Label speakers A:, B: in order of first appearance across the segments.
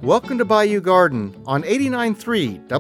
A: Welcome to Bayou Garden on 89.3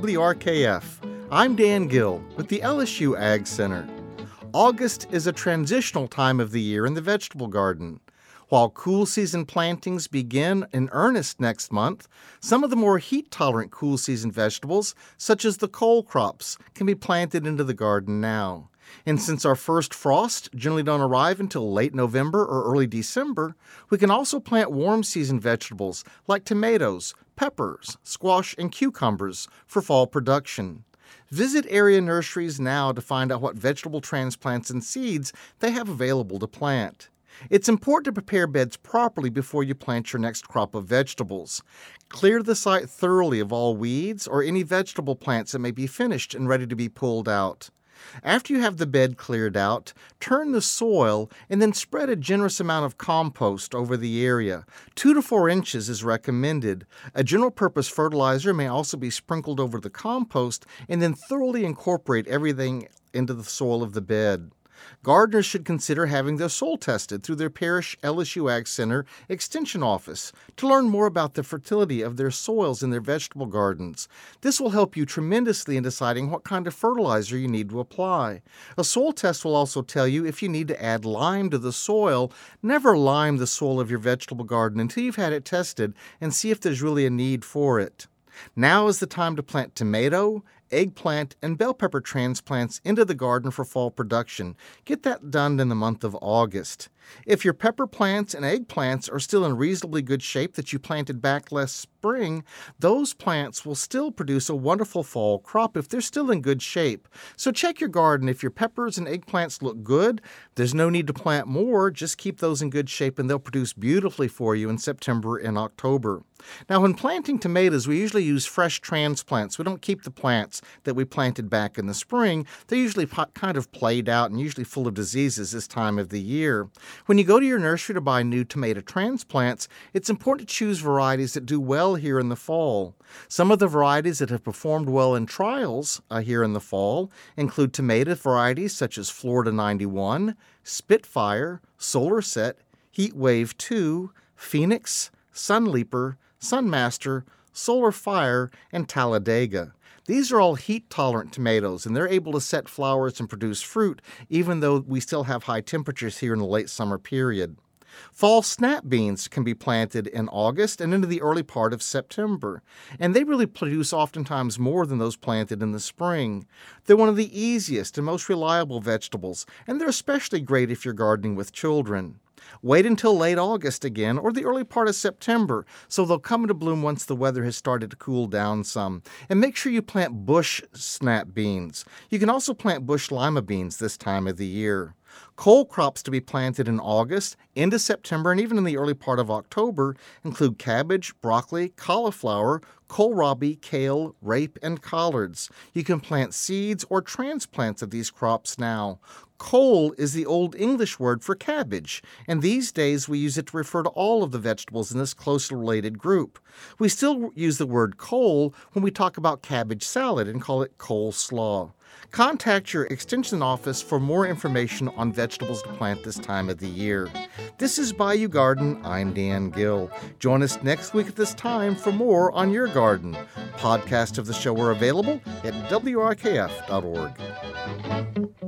A: WRKF. I'm Dan Gill with the LSU Ag Center. August is a transitional time of the year in the vegetable garden. While cool season plantings begin in earnest next month, some of the more heat-tolerant cool season vegetables, such as the cole crops, can be planted into the garden now. And since our first frosts generally don't arrive until late November or early December, we can also plant warm season vegetables like tomatoes, peppers, squash, and cucumbers for fall production. Visit area nurseries now to find out what vegetable transplants and seeds they have available to plant. It's important to prepare beds properly before you plant your next crop of vegetables. Clear the site thoroughly of all weeds or any vegetable plants that may be finished and ready to be pulled out. After you have the bed cleared out, turn the soil and then spread a generous amount of compost over the area. 2 to 4 inches is recommended. A general-purpose fertilizer may also be sprinkled over the compost and then thoroughly incorporate everything into the soil of the bed. Gardeners should consider having their soil tested through their parish LSU Ag Center Extension Office to learn more about the fertility of their soils in their vegetable gardens. This will help you tremendously in deciding what kind of fertilizer you need to apply. A soil test will also tell you if you need to add lime to the soil. Never lime the soil of your vegetable garden until you've had it tested and see if there's really a need for it. Now is the time to plant tomato, eggplant, and bell pepper transplants into the garden for fall production. Get that done in the month of August. If your pepper plants and eggplants are still in reasonably good shape that you planted back last spring, those plants will still produce a wonderful fall crop if they're still in good shape. So check your garden. If your peppers and eggplants look good, there's no need to plant more. Just keep those in good shape and they'll produce beautifully for you in September and October. Now, when planting tomatoes, we usually use fresh transplants. We don't keep the plants that we planted back in the spring. They're usually kind of played out and usually full of diseases this time of the year. When you go to your nursery to buy new tomato transplants, it's important to choose varieties that do well here in the fall. Some of the varieties that have performed well in trials here in the fall include tomato varieties such as Florida 91, Spitfire, Solarset, Heatwave 2, Phoenix, Sunleaper, Sunmaster, Solar Fire, and Talladega. These are all heat-tolerant tomatoes, and they're able to set flowers and produce fruit, even though we still have high temperatures here in the late summer period. Fall snap beans can be planted in August and into the early part of September, and they really produce oftentimes more than those planted in the spring. They're one of the easiest and most reliable vegetables, and they're especially great if you're gardening with children. Wait until late August again or the early part of September so they'll come into bloom once the weather has started to cool down some. And make sure you plant bush snap beans. You can also plant bush lima beans this time of the year. Cole crops to be planted in August, into September, and even in the early part of October include cabbage, broccoli, cauliflower, kohlrabi, kale, rape, and collards. You can plant seeds or transplants of these crops now. Cole is the Old English word for cabbage, and these days we use it to refer to all of the vegetables in this closely related group. We still use the word cole when we talk about cabbage salad and call it coleslaw. Contact your extension office for more information on vegetables to plant this time of the year. This is Bayou Garden. I'm Dan Gill. Join us next week at this time for more on your garden. Podcasts of the show are available at WRKF.org.